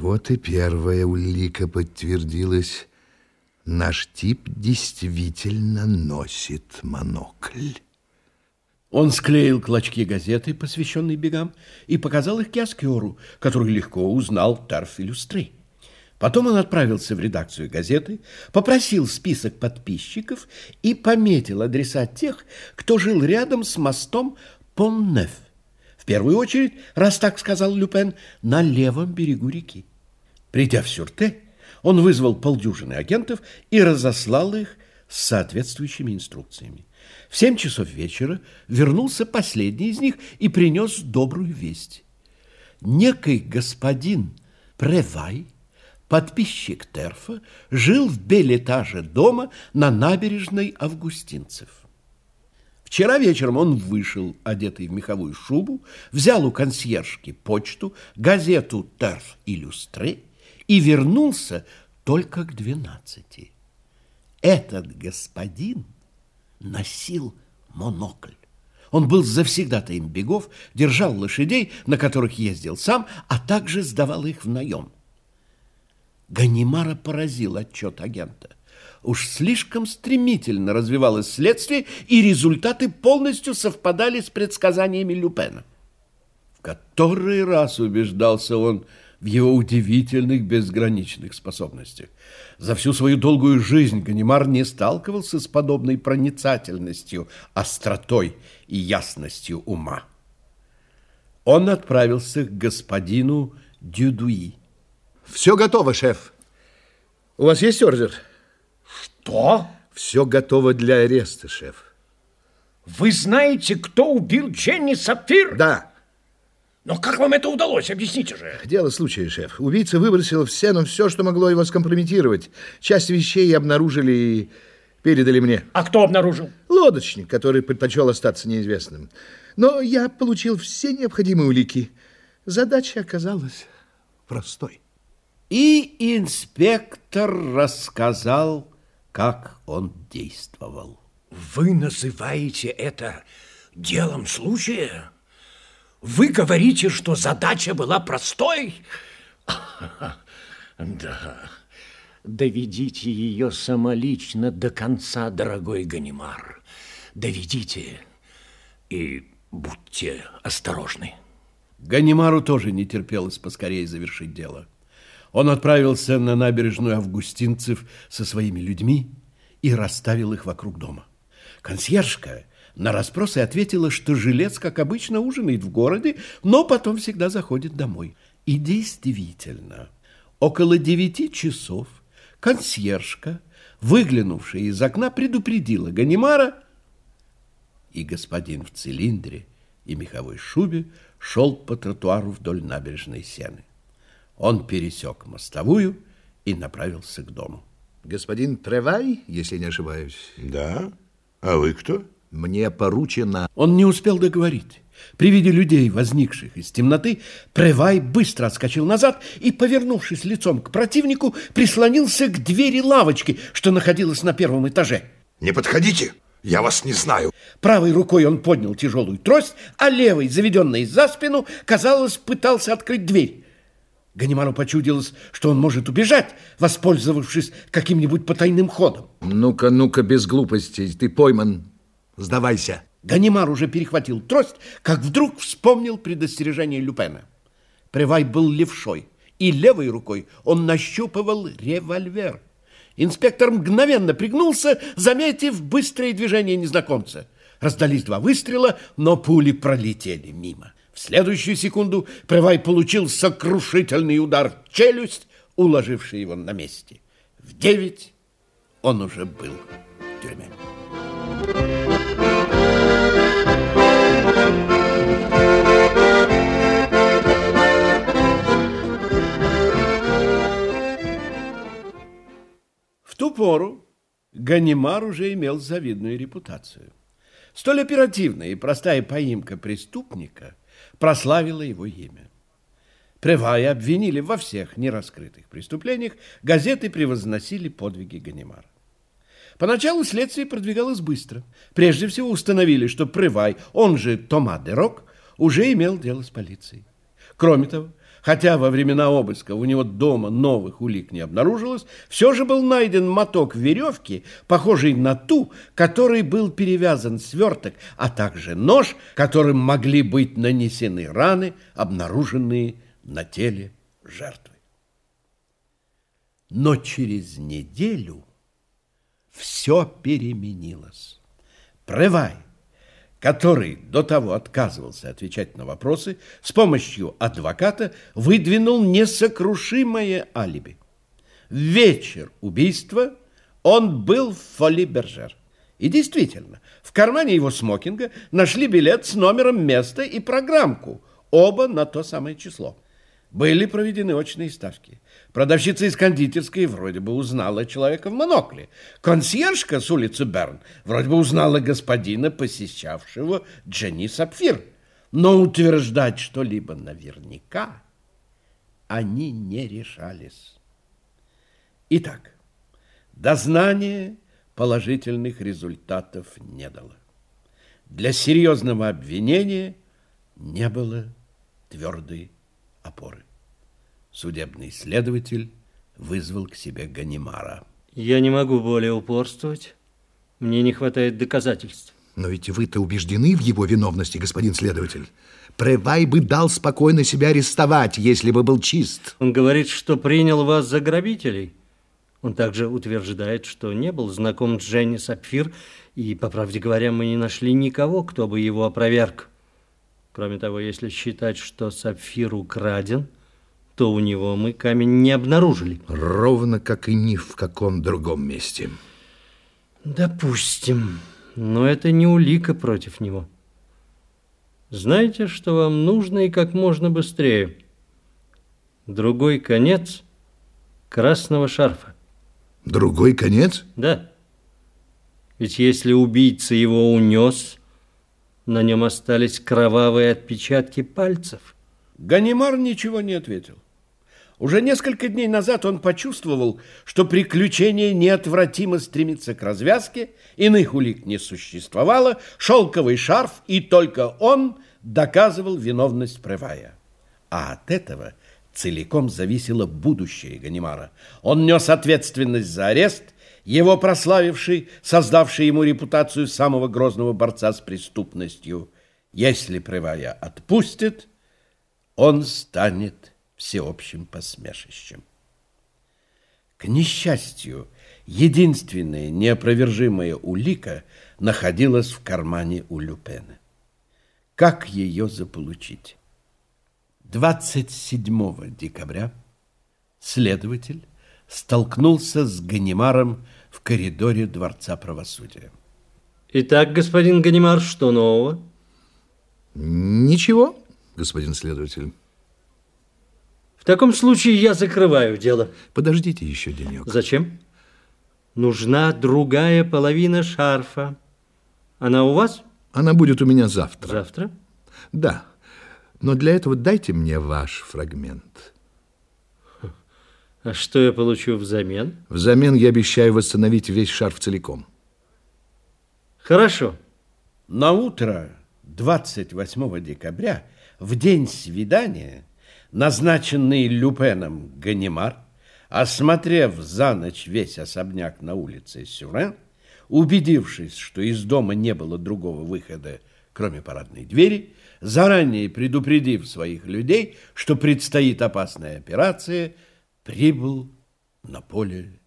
Вот и первая улика подтвердилась. Наш тип действительно носит монокль. Он склеил клочки газеты, посвященной бегам, и показал их киоскеру, который легко узнал Тарф Иллюстре. Потом он отправился в редакцию газеты, попросил список подписчиков и пометил адреса тех, кто жил рядом с мостом Пон-Неф. В первую очередь, раз так сказал Люпен, на левом берегу реки. Придя в Сюрте, он вызвал полдюжины агентов и разослал их с соответствующими инструкциями. В 7 часов вечера вернулся последний из них и принес добрую весть. Некий господин Превай, подписчик Терфа, жил в бельэтаже дома на набережной Августинцев. Вчера вечером он вышел, одетый в меховую шубу, взял у консьержки почту, газету «Тарф Иллюстре» и вернулся только к 12. Этот господин носил монокль. Он был завсегдатаем бегов, держал лошадей, на которых ездил сам, а также сдавал их в наем. Ганимара поразил отчет агента. Уж слишком стремительно развивалось следствие, и результаты полностью совпадали с предсказаниями Люпена. В который раз убеждался он в его удивительных безграничных способностях. За всю свою долгую жизнь Ганимар не сталкивался с подобной проницательностью, остротой и ясностью ума. Он отправился к господину Дюдуи. Все готово, шеф. У вас есть ордер? Что? Все готово для ареста, шеф. Вы знаете, кто убил Дженни Сапфир? Да. Но как вам это удалось? Объясните же. Дело случая, шеф. Убийца выбросил в сцену все, что могло его скомпрометировать. Часть вещей обнаружили и передали мне. А кто обнаружил? Лодочник, который предпочел остаться неизвестным. Но я получил все необходимые улики. Задача оказалась простой. И инспектор рассказал, как он действовал. Вы называете это делом случая? Вы говорите, что задача была простой? Да. Доведите ее самолично до конца, дорогой Ганимар. Доведите и будьте осторожны. Ганимару тоже не терпелось поскорее завершить дело. Он отправился на набережную Августинцев со своими людьми и расставил их вокруг дома. Консьержка на расспросы ответила, что жилец, как обычно, ужинает в городе, но потом всегда заходит домой. И действительно, около 9 часов консьержка, выглянувшая из окна, предупредила Ганимара, и господин в цилиндре и меховой шубе шел по тротуару вдоль набережной Сены. Он пересек мостовую и направился к дому. Господин Превай, если не ошибаюсь. Да? А вы кто? Мне поручено... Он не успел договорить. При виде людей, возникших из темноты, Превай быстро отскочил назад и, повернувшись лицом к противнику, прислонился к двери лавочки, что находилась на 1-м этаже. Не подходите, я вас не знаю. Правой рукой он поднял тяжелую трость, а левой, заведенной за спину, казалось, пытался открыть дверь. Ганимару почудилось, что он может убежать, воспользовавшись каким-нибудь потайным ходом. Ну-ка, без глупостей, ты пойман. Сдавайся. Ганимар уже перехватил трость, как вдруг вспомнил предостережение Люпена. Превай был левшой, и левой рукой он нащупывал револьвер. Инспектор мгновенно пригнулся, заметив быстрое движение незнакомца. Раздались 2 выстрела, но пули пролетели мимо. В следующую секунду Превай получил сокрушительный удар в челюсть, уложивший его на месте. В 9 он уже был в тюрьме. В ту пору Ганимар уже имел завидную репутацию. Столь оперативная и простая поимка преступника прославила его имя. Превая обвинили во всех нераскрытых преступлениях, газеты превозносили подвиги Ганимара. Поначалу следствие продвигалось быстро. Прежде всего установили, что Превай, он же Тома де Рок, уже имел дело с полицией. Кроме того, Хотя во времена обыска у него дома новых улик не обнаружилось, все же был найден моток веревки, похожий на ту, которой был перевязан сверток, а также нож, которым могли быть нанесены раны, обнаруженные на теле жертвы. Но через неделю все переменилось. Превай, который до того отказывался отвечать на вопросы, с помощью адвоката выдвинул несокрушимое алиби. В вечер убийства он был в Фоли-Бержер. И действительно, в кармане его смокинга нашли билет с номером места и программку, оба на то самое число. Были проведены очные ставки. Продавщица из кондитерской вроде бы узнала человека в монокле. Консьержка с улицы Берн вроде бы узнала господина, посещавшего Дженни Сапфир. Но утверждать что-либо наверняка они не решались. Итак, дознание положительных результатов не дало. Для серьезного обвинения не было твердой опоры. Судебный следователь вызвал к себе Ганимара. Я не могу более упорствовать. Мне не хватает доказательств. Но ведь вы-то убеждены в его виновности, господин следователь. Превай бы дал спокойно себя арестовать, если бы был чист. Он говорит, что принял вас за грабителей. Он также утверждает, что не был знаком с Дженни Сапфир, и, по правде говоря, мы не нашли никого, кто бы его опроверг. Кроме того, если считать, что Сапфир украден, то у него мы камень не обнаружили. Ровно как и ни в каком другом месте. Допустим, но это не улика против него. Знаете, что вам нужно и как можно быстрее? Другой конец красного шарфа. Другой конец? Да. Ведь если убийца его унес, на нем остались кровавые отпечатки пальцев. Ганимар ничего не ответил. Уже несколько дней назад он почувствовал, что приключение неотвратимо стремится к развязке, иных улик не существовало, шелковый шарф, и только он доказывал виновность Превая. А от этого целиком зависело будущее Ганимара. Он нес ответственность за арест, его прославивший, создавший ему репутацию самого грозного борца с преступностью. Если Превая отпустит, он станет всеобщим посмешищем. К несчастью, единственная неопровержимая улика находилась в кармане у Люпена. Как ее заполучить? 27 декабря следователь столкнулся с Ганимаром в коридоре Дворца правосудия. Итак, господин Ганимар, что нового? Ничего, господин следователь. В таком случае я закрываю дело. Подождите еще денек. Зачем? Нужна другая половина шарфа. Она у вас? Она будет у меня завтра. Завтра? Да. Но для этого дайте мне ваш фрагмент. А что я получу взамен? Взамен я обещаю восстановить весь шарф целиком. Хорошо. На утро 28 декабря, в день свидания, назначенный Люпеном Ганимар, осмотрев за ночь весь особняк на улице Сюрен, убедившись, что из дома не было другого выхода, кроме парадной двери, заранее предупредив своих людей, что предстоит опасная операция, прибыл на поле